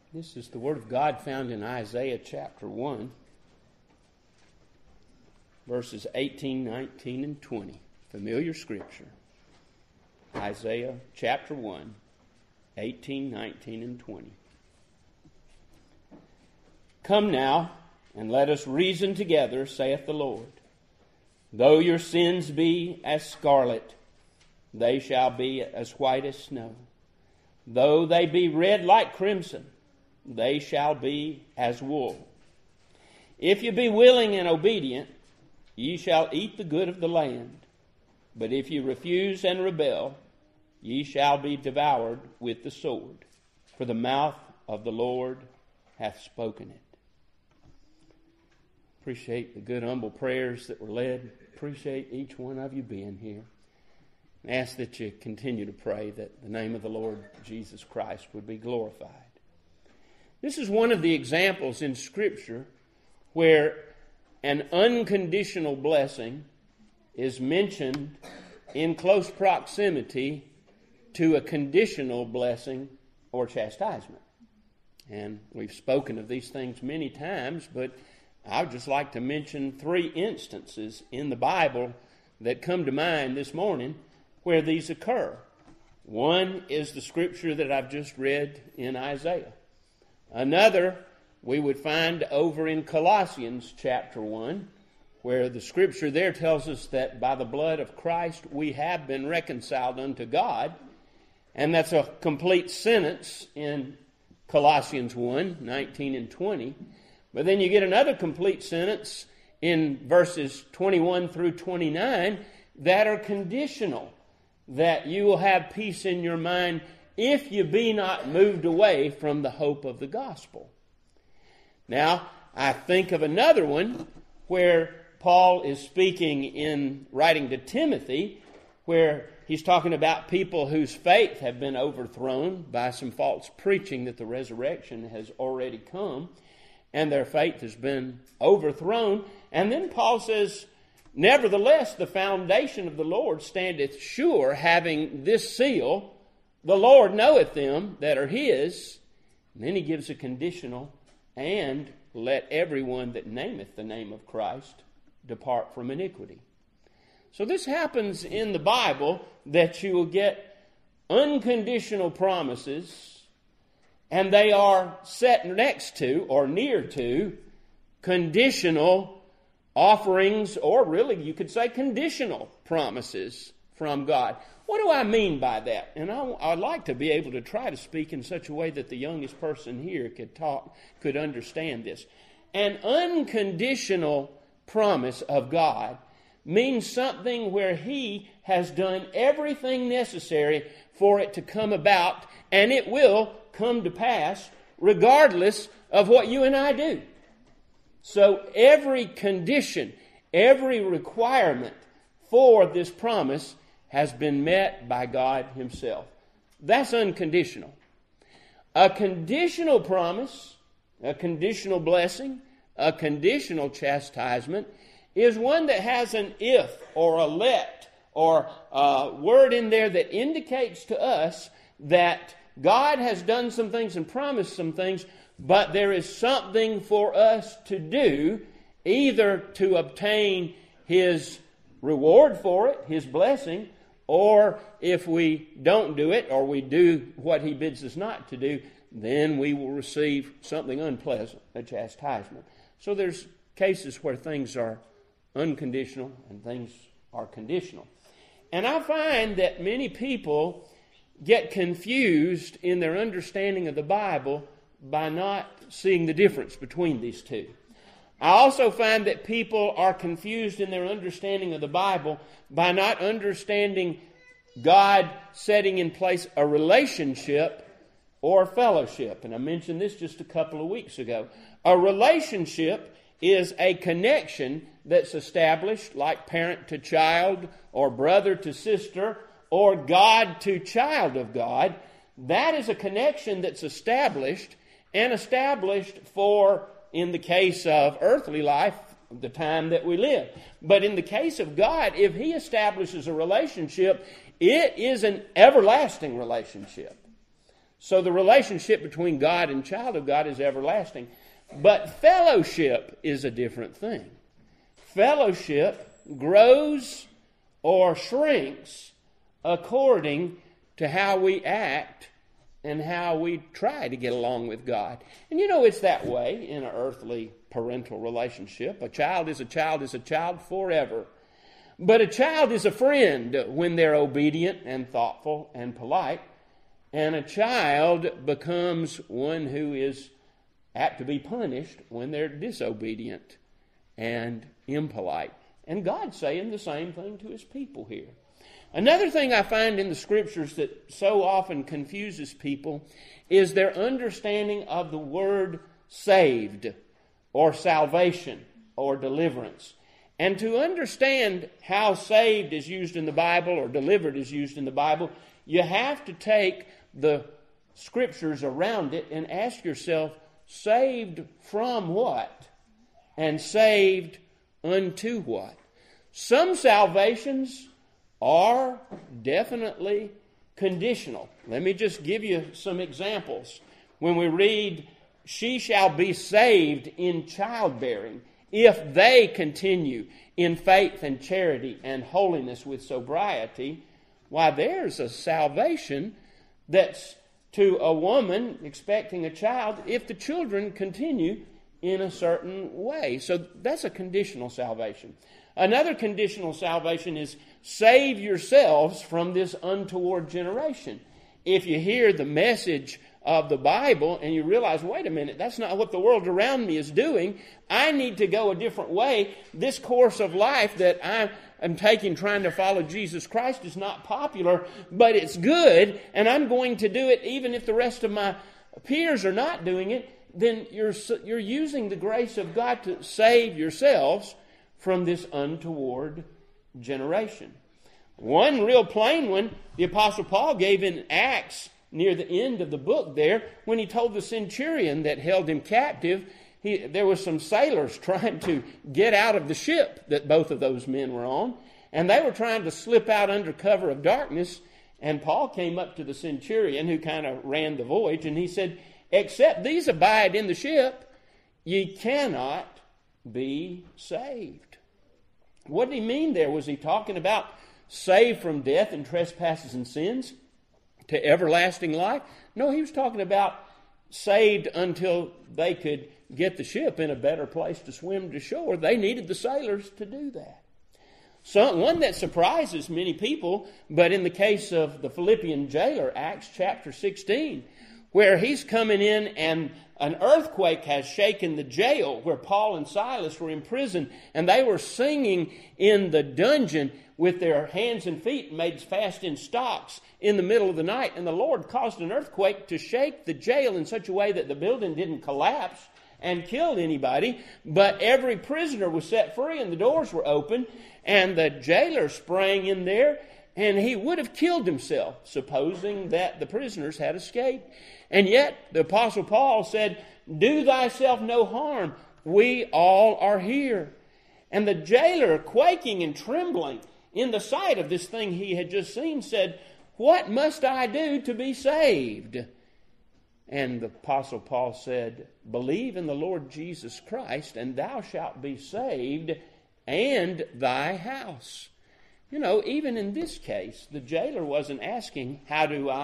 This is the Word of God found in Isaiah chapter 1, verses 18, 19, and 20. Familiar scripture. Isaiah chapter 1, 18, 19, and 20. Come now, and let us reason together, saith the Lord. Though your sins be as scarlet, they shall be as white as snow. Though they be red like crimson, they shall be as wool. If you be willing and obedient, ye shall eat the good of the land. But if you refuse and rebel, ye shall be devoured with the sword. For the mouth of the Lord hath spoken it. Appreciate the good, humble prayers that were led. Appreciate each one of you being here. And ask that you continue to pray that the name of the Lord Jesus Christ would be glorified. This is one of the examples in Scripture where an unconditional blessing is mentioned in close proximity to a conditional blessing or chastisement. And we've spoken of these things many times, but I would just like to mention 3 instances in the Bible that come to mind this morning where these occur. One is the scripture that I've just read in Isaiah. Another we would find over in Colossians chapter 1, where the scripture there tells us that by the blood of Christ we have been reconciled unto God. And that's a complete sentence in Colossians 1, 19 and 20. But then you get another complete sentence in verses 21 through 29 that are conditional, that you will have peace in your mind if you be not moved away from the hope of the gospel. Now, I think of another one where Paul is speaking in writing to Timothy, where he's talking about people whose faith have been overthrown by some false preaching that the resurrection has already come, and their faith has been overthrown. And then Paul says, nevertheless, the foundation of the Lord standeth sure, having this seal, the Lord knoweth them that are his. And then he gives a conditional, and let everyone that nameth the name of Christ depart from iniquity. So this happens in the Bible, that you will get unconditional promises, and they are set next to or near to conditional offerings, or really you could say conditional promises from God. What do I mean by that? And I'd like to be able to try to speak in such a way that the youngest person here could understand this. An unconditional promise of God means something where He has done everything necessary for it to come about, and it will come to pass regardless of what you and I do. So every condition, every requirement for this promise has been met by God Himself. That's unconditional. A conditional promise, a conditional blessing, a conditional chastisement is one that has an if or a let or a word in there that indicates to us that God has done some things and promised some things, but there is something for us to do, either to obtain His reward for it, His blessing, or if we don't do it, or we do what He bids us not to do, then we will receive something unpleasant, a chastisement. So there's cases where things are unconditional and things are conditional. And I find that many people get confused in their understanding of the Bible by not seeing the difference between these two. I also find that people are confused in their understanding of the Bible by not understanding God setting in place a relationship or fellowship. And I mentioned this just a couple of weeks ago. A relationship is a connection that's established like parent to child or brother to sister or God to child of God. That is a connection that's established for, in the case of earthly life, the time that we live. But in the case of God, if He establishes a relationship, it is an everlasting relationship. So the relationship between God and child of God is everlasting. But fellowship is a different thing. Fellowship grows or shrinks according to how we act and how we try to get along with God. And it's that way in an earthly parental relationship. A child is a child is a child forever. But a child is a friend when they're obedient and thoughtful and polite. And a child becomes one who is apt to be punished when they're disobedient and impolite. And God's saying the same thing to his people here. Another thing I find in the Scriptures that so often confuses people is their understanding of the word saved or salvation or deliverance. And to understand how saved is used in the Bible or delivered is used in the Bible, you have to take the Scriptures around it and ask yourself, saved from what? And saved unto what? Some salvations are definitely conditional. Let me just give you some examples. When we read, she shall be saved in childbearing if they continue in faith and charity and holiness with sobriety, why, there's a salvation that's to a woman expecting a child if the children continue in a certain way. So that's a conditional salvation. Another conditional salvation is save yourselves from this untoward generation. If you hear the message of the Bible and you realize, wait a minute, that's not what the world around me is doing. I need to go a different way. This course of life that I'm taking trying to follow Jesus Christ is not popular, but it's good, and I'm going to do it even if the rest of my peers are not doing it. Then you're using the grace of God to save yourselves from this untoward generation. One real plain one, the Apostle Paul gave in Acts near the end of the book there, when he told the centurion that held him captive, there were some sailors trying to get out of the ship that both of those men were on, and they were trying to slip out under cover of darkness, and Paul came up to the centurion who kind of ran the voyage, and he said, except these abide in the ship, ye cannot be saved. What did he mean there? Was he talking about saved from death and trespasses and sins to everlasting life? No, he was talking about saved until they could get the ship in a better place to swim to shore. They needed the sailors to do that. So, one that surprises many people, but in the case of the Philippian jailer, Acts chapter 16, where he's coming in and an earthquake has shaken the jail where Paul and Silas were in prison, and they were singing in the dungeon with their hands and feet made fast in stocks in the middle of the night. And the Lord caused an earthquake to shake the jail in such a way that the building didn't collapse and killed anybody, but every prisoner was set free and the doors were open, and the jailer sprang in there, and he would have killed himself, supposing that the prisoners had escaped. And yet, the Apostle Paul said, do thyself no harm. We all are here. And the jailer, quaking and trembling in the sight of this thing he had just seen, said, what must I do to be saved? And the Apostle Paul said, believe in the Lord Jesus Christ, and thou shalt be saved, and thy house. Even in this case, the jailer wasn't asking, how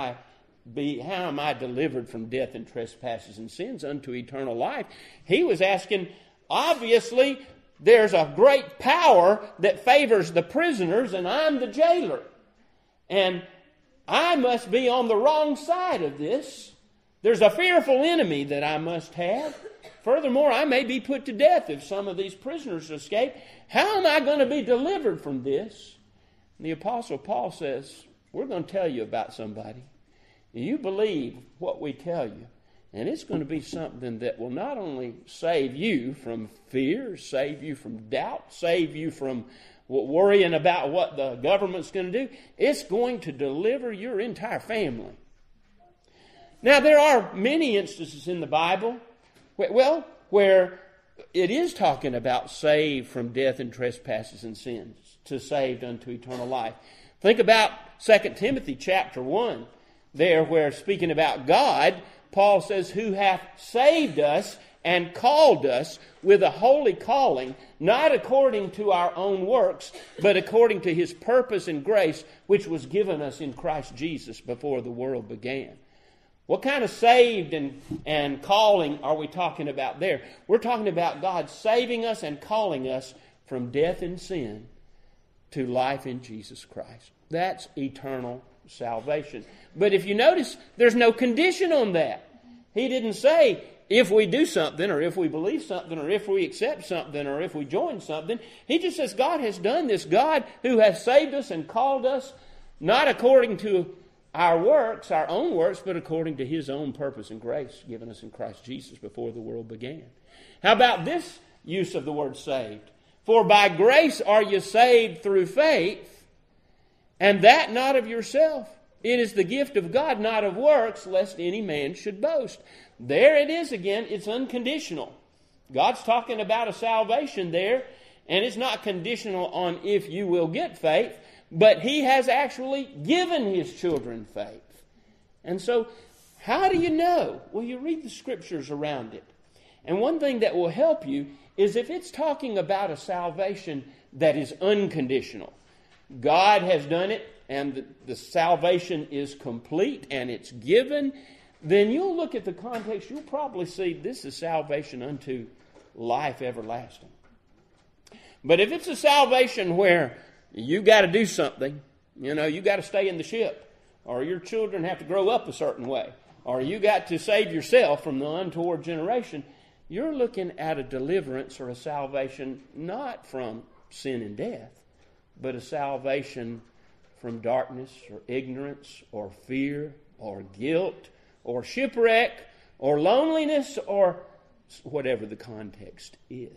am I delivered from death and trespasses and sins unto eternal life? He was asking, obviously, there's a great power that favors the prisoners, and I'm the jailer. And I must be on the wrong side of this. There's a fearful enemy that I must have. Furthermore, I may be put to death if some of these prisoners escape. How am I going to be delivered from this? And the Apostle Paul says, we're going to tell you about somebody. You believe what we tell you, and it's going to be something that will not only save you from fear, save you from doubt, save you from worrying about what the government's going to do. It's going to deliver your entire family. Now, there are many instances in the Bible, where it is talking about saved from death and trespasses and sins to saved unto eternal life. Think about 2 Timothy chapter 1. there where, speaking about God, Paul says, who hath saved us and called us with a holy calling, not according to our own works, but according to his purpose and grace, which was given us in Christ Jesus before the world began. What kind of saved and calling are we talking about there? We're talking about God saving us and calling us from death and sin to life in Jesus Christ. That's eternal salvation. But if you notice, there's no condition on that. He didn't say, if we do something, or if we believe something, or if we accept something, or if we join something. He just says God has done this. God who has saved us and called us, not according to our works, our own works, but according to his own purpose and grace given us in Christ Jesus before the world began. How about this use of the word saved? For by grace are you saved through faith, and that not of yourself. It is the gift of God, not of works, lest any man should boast. There it is again. It's unconditional. God's talking about a salvation there, and it's not conditional on if you will get faith, but he has actually given his children faith. And so, how do you know? Well, you read the scriptures around it. And one thing that will help you is if it's talking about a salvation that is unconditional. God has done it, and the salvation is complete, and it's given. Then you'll look at the context, you'll probably see this is salvation unto life everlasting. But if it's a salvation where you got to do something, you got to stay in the ship, or your children have to grow up a certain way, or you got to save yourself from the untoward generation, you're looking at a deliverance or a salvation not from sin and death, but a salvation from darkness or ignorance or fear or guilt or shipwreck or loneliness or whatever the context is.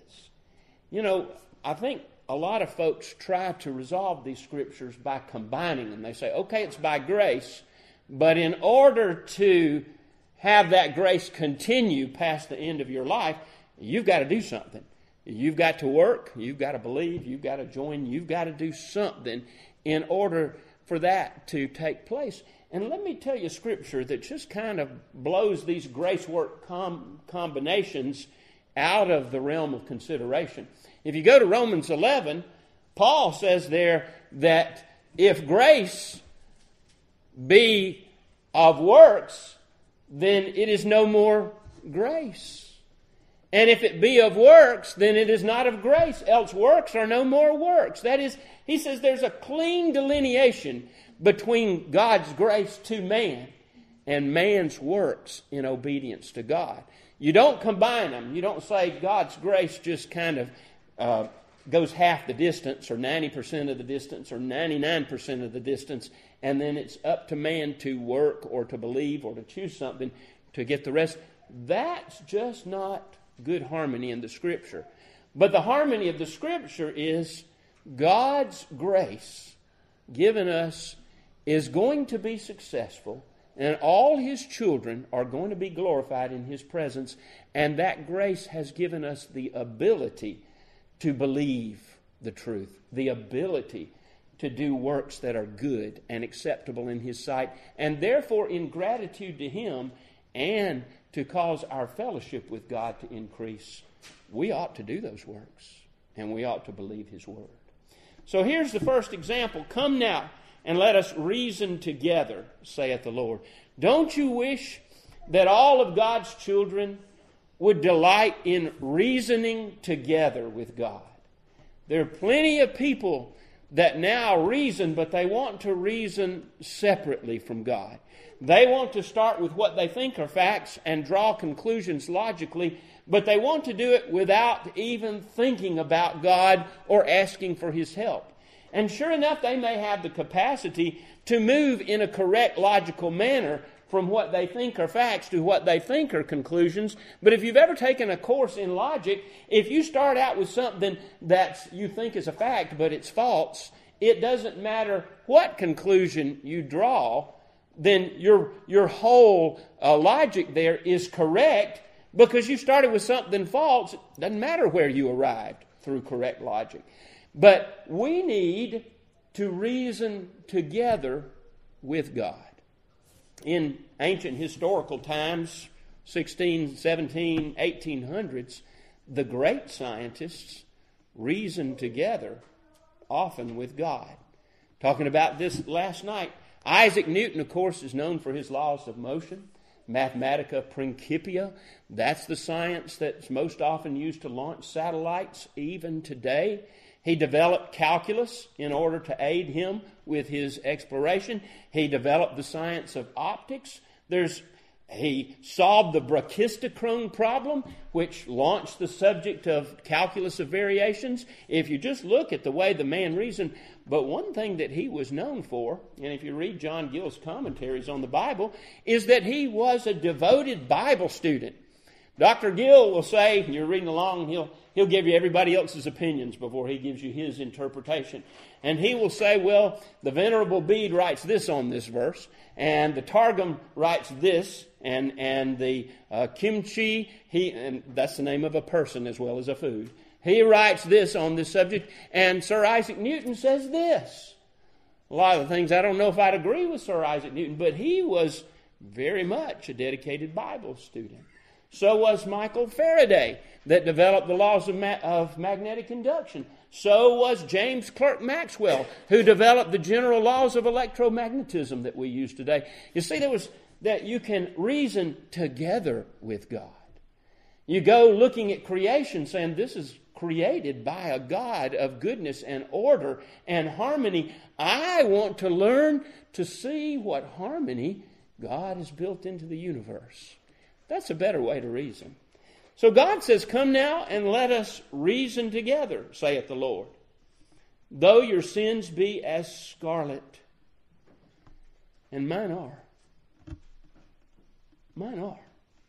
I think a lot of folks try to resolve these scriptures by combining them. They say, okay, it's by grace, but in order to have that grace continue past the end of your life, you've got to do something. You've got to work, you've got to believe, you've got to join, you've got to do something in order for that to take place. And let me tell you a scripture that just kind of blows these grace work combinations out of the realm of consideration. If you go to Romans 11, Paul says there that if grace be of works, then it is no more grace. And if it be of works, then it is not of grace, else works are no more works. That is, he says there's a clean delineation between God's grace to man and man's works in obedience to God. You don't combine them. You don't say God's grace just kind of goes half the distance or 90% of the distance or 99% of the distance, and then it's up to man to work or to believe or to choose something to get the rest. That's just not good harmony in the Scripture. But the harmony of the Scripture is God's grace given us is going to be successful, and all his children are going to be glorified in his presence, and that grace has given us the ability to believe the truth, the ability to do works that are good and acceptable in his sight, and therefore in gratitude to him and to cause our fellowship with God to increase, we ought to do those works, and we ought to believe his word. So here's the first example. Come now, and let us reason together, saith the Lord. Don't you wish that all of God's children would delight in reasoning together with God? There are plenty of people that now reason, but they want to reason separately from God. They want to start with what they think are facts and draw conclusions logically, but they want to do it without even thinking about God or asking for his help. And sure enough, they may have the capacity to move in a correct, logical manner from what they think are facts to what they think are conclusions. But if you've ever taken a course in logic, if you start out with something that you think is a fact, but it's false, it doesn't matter what conclusion you draw, then your whole logic there is correct because you started with something false. It doesn't matter where you arrived through correct logic. But we need to reason together with God. in ancient historical times, 16, 17, 1800s, the great scientists reasoned together, often with God. Talking about this last night, Isaac Newton, of course, is known for his laws of motion. Mathematica Principia, that's the science that's most often used to launch satellites even today. He developed calculus in order to aid him with his exploration. He developed the science of optics. He solved the brachistochrone problem, which launched the subject of calculus of variations. If you just look at the way the man reasoned, but one thing that he was known for, and if you read John Gill's commentaries on the Bible, is that he was a devoted Bible student. Dr. Gill will say, you're reading along, he'll give you everybody else's opinions before he gives you his interpretation. And he will say, well, the Venerable Bede writes this on this verse, and the Targum writes this, and the Kimchi, and that's the name of a person as well as a food. He writes this on this subject, and Sir Isaac Newton says this. A lot of the things, I don't know if I'd agree with Sir Isaac Newton, but he was very much a dedicated Bible student. So was Michael Faraday, that developed the laws of magnetic induction. So was James Clerk Maxwell, who developed the general laws of electromagnetism that we use today. You see, that you can reason together with God. You go looking at creation saying, this is created by a God of goodness and order and harmony. I want to learn to see what harmony God has built into the universe. That's a better way to reason. So God says, come now and let us reason together, saith the Lord. Though your sins be as scarlet, and mine are. Mine are.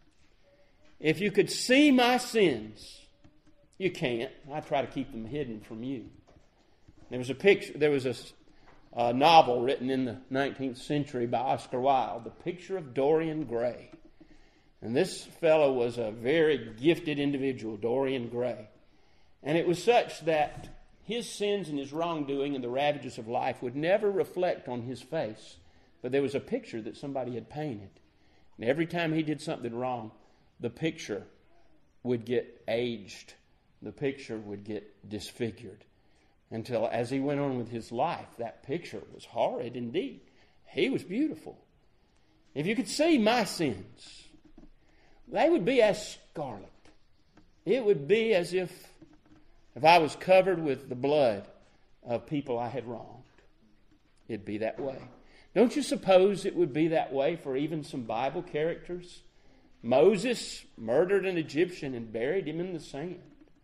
If you could see my sins, you can't. I try to keep them hidden from you. There was a novel written in the 19th century by Oscar Wilde, The Picture of Dorian Gray. And this fellow was a very gifted individual, Dorian Gray. And it was such that his sins and his wrongdoing and the ravages of life would never reflect on his face. But there was a picture that somebody had painted. And every time he did something wrong, the picture would get aged. The picture would get disfigured. Until as he went on with his life, that picture was horrid indeed. He was beautiful. If you could see my sins, they would be as scarlet. It would be as if I was covered with the blood of people I had wronged. It'd be that way. Don't you suppose it would be that way for even some Bible characters? Moses murdered an Egyptian and buried him in the sand.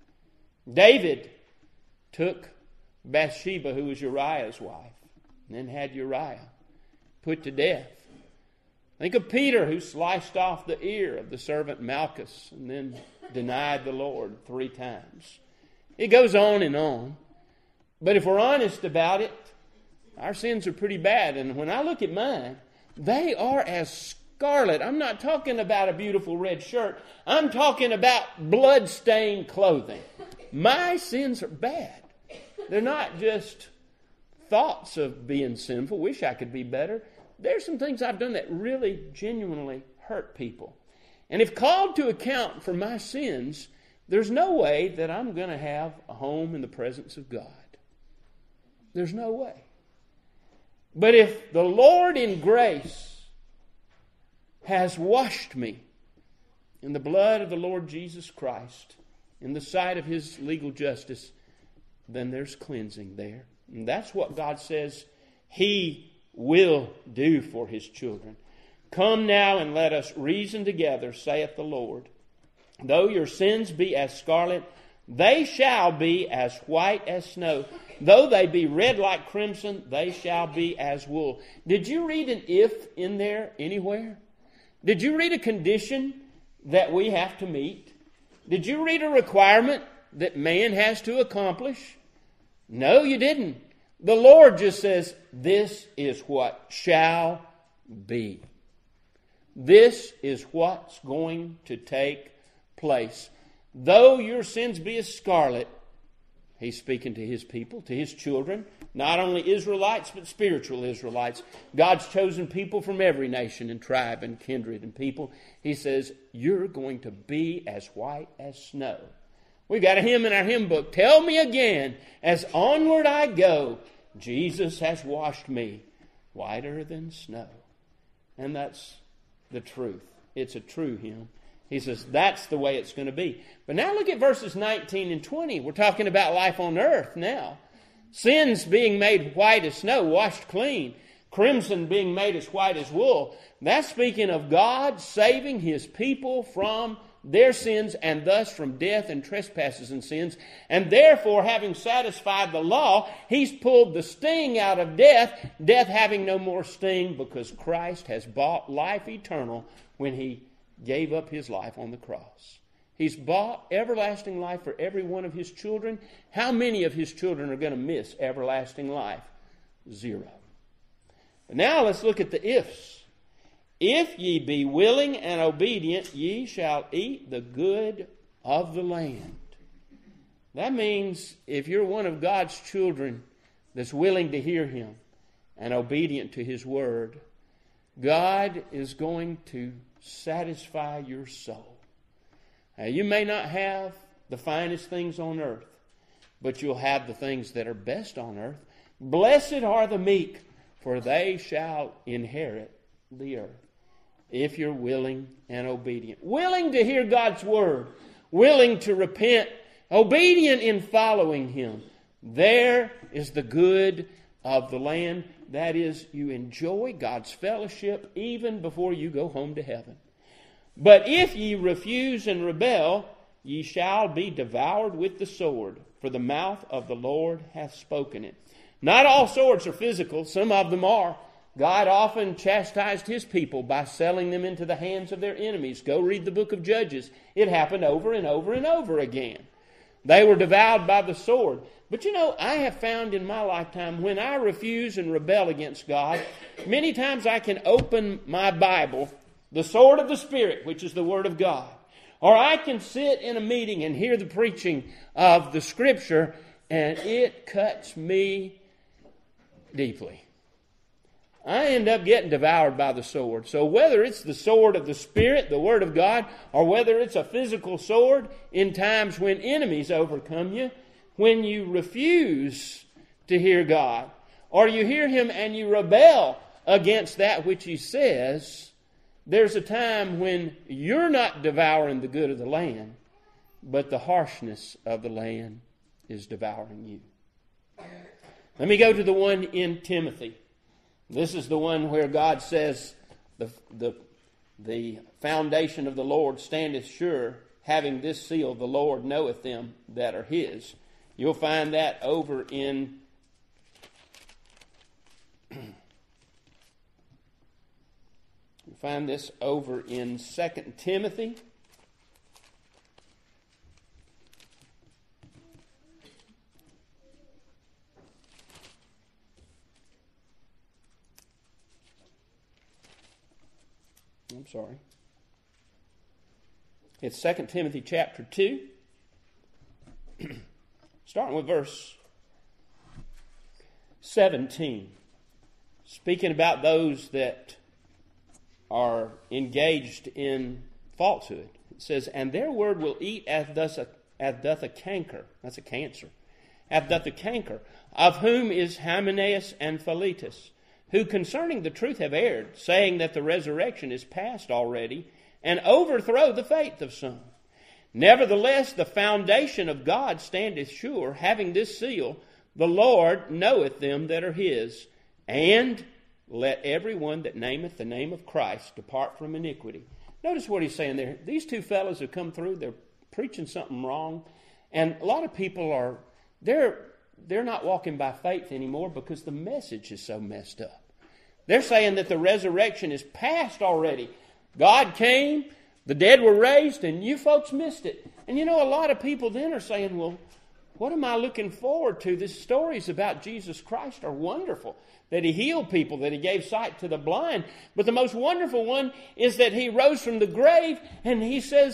David took Bathsheba, who was Uriah's wife, and then had Uriah put to death. Think of Peter, who sliced off the ear of the servant Malchus and then denied the Lord 3 times. It goes on and on. But if we're honest about it, our sins are pretty bad. And when I look at mine, they are as scarlet. I'm not talking about a beautiful red shirt. I'm talking about blood-stained clothing. My sins are bad. They're not just thoughts of being sinful. Wish I could be better. There's some things I've done that really genuinely hurt people. And if called to account for my sins, there's no way that I'm going to have a home in the presence of God. There's no way. But if the Lord in grace has washed me in the blood of the Lord Jesus Christ, in the sight of His legal justice, then there's cleansing there. And that's what God says He will do for His children. Come now and let us reason together, saith the Lord. Though your sins be as scarlet, they shall be as white as snow. Though they be red like crimson, they shall be as wool. Did you read an if in there anywhere? Did you read a condition that we have to meet? Did you read a requirement that man has to accomplish? No, you didn't. The Lord just says, this is what shall be. This is what's going to take place. Though your sins be as scarlet, He's speaking to His people, to His children, not only Israelites, but spiritual Israelites. God's chosen people from every nation and tribe and kindred and people. He says, you're going to be as white as snow. We've got a hymn in our hymn book. Tell me again, as onward I go, Jesus has washed me whiter than snow. And that's the truth. It's a true hymn. He says that's the way it's going to be. But now look at verses 19 and 20. We're talking about life on earth now. Sins being made white as snow, washed clean. Crimson being made as white as wool. That's speaking of God saving His people from their sins and thus from death and trespasses and sins. And therefore, having satisfied the law, He's pulled the sting out of death, death having no more sting because Christ has bought life eternal when He gave up His life on the cross. He's bought everlasting life for every one of His children. How many of His children are going to miss everlasting life? 0. But now let's look at the ifs. If ye be willing and obedient, ye shall eat the good of the land. That means if you're one of God's children that's willing to hear Him and obedient to His word, God is going to satisfy your soul. Now, you may not have the finest things on earth, but you'll have the things that are best on earth. Blessed are the meek, for they shall inherit the earth. If you're willing and obedient. Willing to hear God's word. Willing to repent. Obedient in following Him. There is the good of the land. That is, you enjoy God's fellowship even before you go home to heaven. But if ye refuse and rebel, ye shall be devoured with the sword, for the mouth of the Lord hath spoken it. Not all swords are physical, some of them are. God often chastised His people by selling them into the hands of their enemies. Go read the book of Judges. It happened over and over and over again. They were devoured by the sword. But you know, I have found in my lifetime, when I refuse and rebel against God, many times I can open my Bible, the sword of the Spirit, which is the Word of God. Or I can sit in a meeting and hear the preaching of the Scripture, and it cuts me deeply. I end up getting devoured by the sword. So whether it's the sword of the Spirit, the Word of God, or whether it's a physical sword in times when enemies overcome you, when you refuse to hear God, or you hear Him and you rebel against that which He says, there's a time when you're not devouring the good of the land, but the harshness of the land is devouring you. Let me go to the one in Timothy. This is the one where God says, the foundation of the Lord standeth sure, having this seal, the Lord knoweth them that are His. You'll find that over in find this over in 2 Timothy. I'm sorry. It's 2 Timothy chapter 2. Starting with verse 17. Speaking about those that are engaged in falsehood. It says, and their word will eat as doth a canker. That's a cancer. As doth a canker. Of whom is Hymenaeus and Philetus, who concerning the truth have erred, saying that the resurrection is past already, and overthrow the faith of some. Nevertheless, the foundation of God standeth sure, having this seal, the Lord knoweth them that are His, and let every one that nameth the name of Christ depart from iniquity. Notice what he's saying there. These two fellows have come through, they're preaching something wrong, and a lot of people are, they're not walking by faith anymore because the message is so messed up. They're saying that the resurrection is past already. God came, the dead were raised, and you folks missed it. And you know, a lot of people then are saying, well, what am I looking forward to? The stories about Jesus Christ are wonderful. That He healed people, that He gave sight to the blind. But the most wonderful one is that He rose from the grave, and He says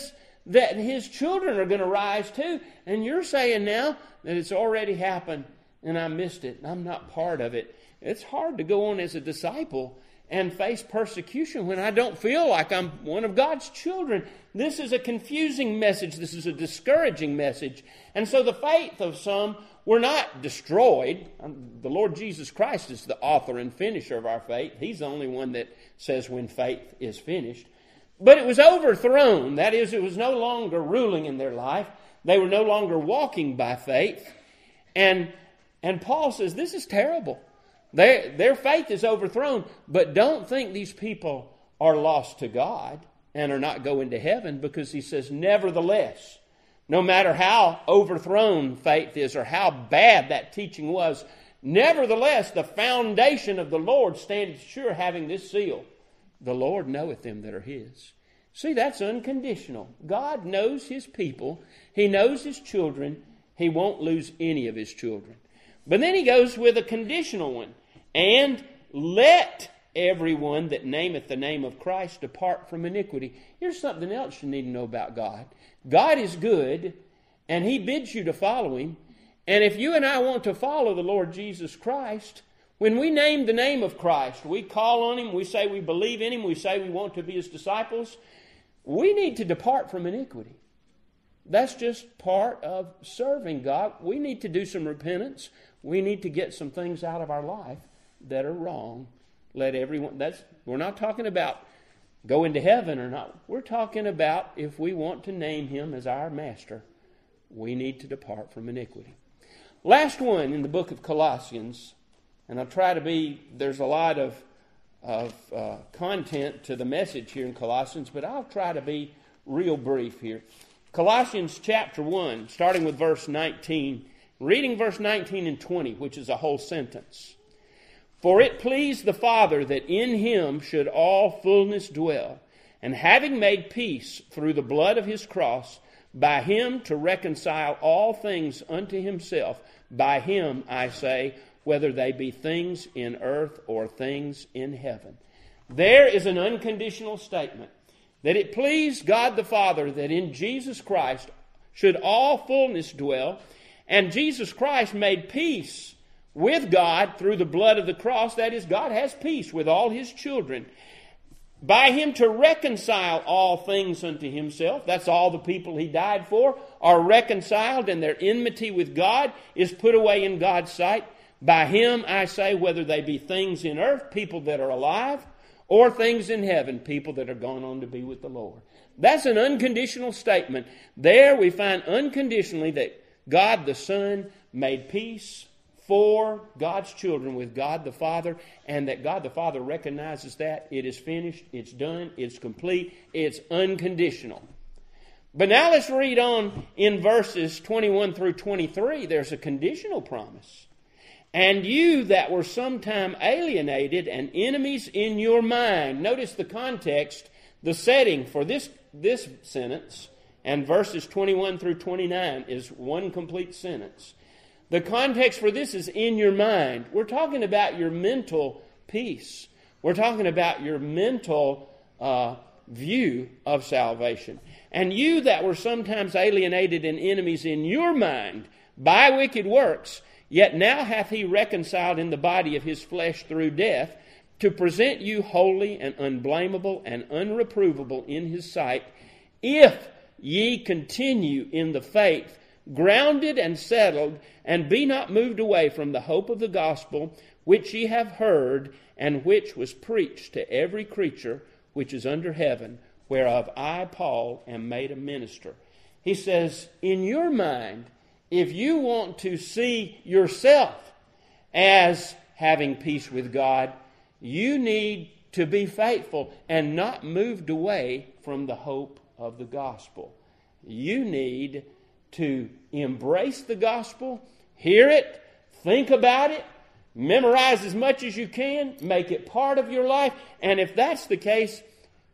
that his children are going to rise too. And you're saying now that it's already happened and I missed it and I'm not part of it. It's hard to go on as a disciple and face persecution when I don't feel like I'm one of God's children. This is a confusing message. This is a discouraging message. And so the faith of some were not destroyed. The Lord Jesus Christ is the author and finisher of our faith. He's the only one that says when faith is finished. But it was overthrown. That is, it was no longer ruling in their life. They were no longer walking by faith. And Paul says, this is terrible. Their faith is overthrown, but don't think these people are lost to God and are not going to heaven, because he says, nevertheless, no matter how overthrown faith is or how bad that teaching was, nevertheless, the foundation of the Lord standeth sure, having this seal. The Lord knoweth them that are his. See, that's unconditional. God knows his people. He knows his children. He won't lose any of his children. But then he goes with a conditional one. And let everyone that nameth the name of Christ depart from iniquity. Here's something else you need to know about God. God is good, and he bids you to follow him. And if you and I want to follow the Lord Jesus Christ, when we name the name of Christ, we call on him, we say we believe in him, we say we want to be his disciples, we need to depart from iniquity. That's just part of serving God. We need to do some repentance. We need to get some things out of our life that are wrong. Let everyone, we're not talking about going to heaven or not. We're talking about if we want to name him as our master, we need to depart from iniquity. Last one in the book of Colossians, and I'll try to there's a lot of content to the message here in Colossians, but I'll try to be real brief here. Colossians chapter 1, starting with verse 19, reading verse 19 and 20, which is a whole sentence. For it pleased the Father that in him should all fullness dwell, and having made peace through the blood of his cross, by him to reconcile all things unto himself. By him, I say, whether they be things in earth or things in heaven. There is an unconditional statement that it pleased God the Father that in Jesus Christ should all fullness dwell, and Jesus Christ made peace with God through the blood of the cross. That is, God has peace with all his children. By him to reconcile all things unto himself. That's all the people he died for are reconciled, and their enmity with God is put away in God's sight. By him, I say, whether they be things in earth, people that are alive, or things in heaven, people that are gone on to be with the Lord. That's an unconditional statement. There we find unconditionally that God the Son made peace for God's children with God the Father, and that God the Father recognizes that it is finished, it's done, it's complete, it's unconditional. But now let's read on in verses 21 through 23. There's a conditional promise. And you that were sometime alienated and enemies in your mind. Notice the context, the setting for this sentence, and verses 21 through 29 is one complete sentence. The context for this is in your mind. We're talking about your mental peace. We're talking about your mental view of salvation. And you that were sometimes alienated and enemies in your mind by wicked works, yet now hath he reconciled in the body of his flesh through death, to present you holy and unblameable and unreprovable in his sight, if ye continue in the faith, grounded and settled, and be not moved away from the hope of the gospel, which ye have heard, and which was preached to every creature which is under heaven, whereof I, Paul, am made a minister. He says, in your mind, if you want to see yourself as having peace with God, you need to be faithful and not moved away from the hope of the gospel. You need to embrace the gospel, hear it, think about it, memorize as much as you can, make it part of your life. And if that's the case,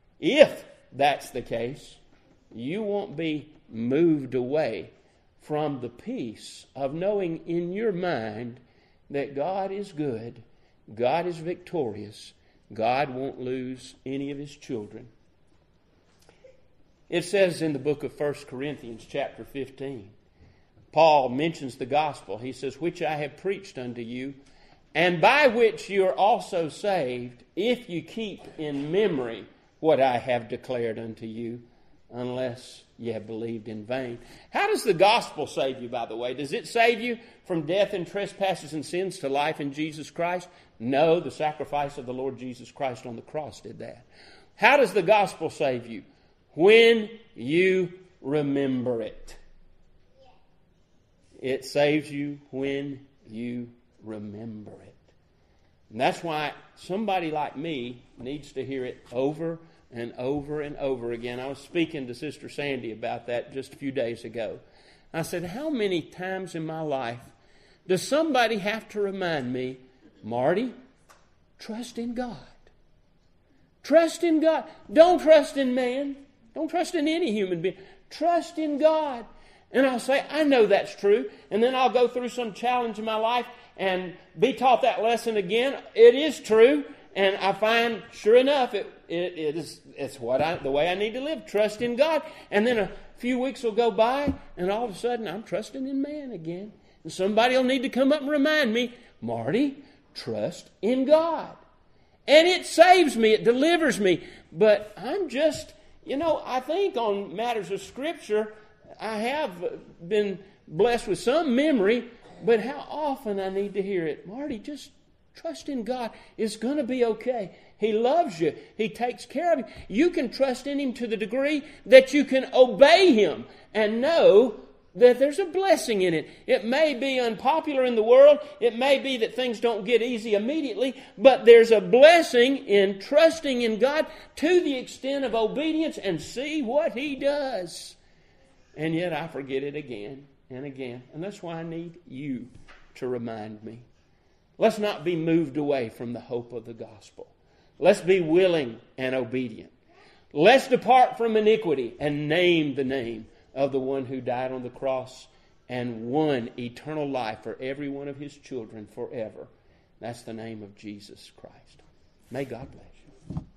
you won't be moved away from the peace of knowing in your mind that God is good, God is victorious, God won't lose any of his children. It says in the book of 1 Corinthians chapter 15, Paul mentions the gospel. He says, which I have preached unto you, and by which you are also saved, if you keep in memory what I have declared unto you, unless you have believed in vain. How does the gospel save you, by the way? Does it save you from death and trespasses and sins to life in Jesus Christ? No, the sacrifice of the Lord Jesus Christ on the cross did that. How does the gospel save you? When you remember it. It saves you when you remember it. And that's why somebody like me needs to hear it over and over and over again. I was speaking to Sister Sandy about that just a few days ago. I said, how many times in my life does somebody have to remind me, Marty, trust in God. Trust in God. Don't trust in man. Don't trust in any human being. Trust in God. And I'll say, I know that's true. And then I'll go through some challenge in my life and be taught that lesson again. It is true. And I find, sure enough, it's the way I need to live. Trust in God. And then a few weeks will go by, and all of a sudden I'm trusting in man again. And somebody will need to come up and remind me, Marty, trust in God. And it saves me. It delivers me. But I'm just, I think on matters of Scripture, I have been blessed with some memory, but how often I need to hear it. Marty, just trust in God. It's going to be okay. He loves you. He takes care of you. You can trust in Him to the degree that you can obey Him and know that there's a blessing in it. It may be unpopular in the world. It may be that things don't get easy immediately, but there's a blessing in trusting in God to the extent of obedience and see what He does. And yet I forget it again and again. And that's why I need you to remind me. Let's not be moved away from the hope of the gospel. Let's be willing and obedient. Let's depart from iniquity and name the name of the one who died on the cross and won eternal life for every one of His children forever. That's the name of Jesus Christ. May God bless you.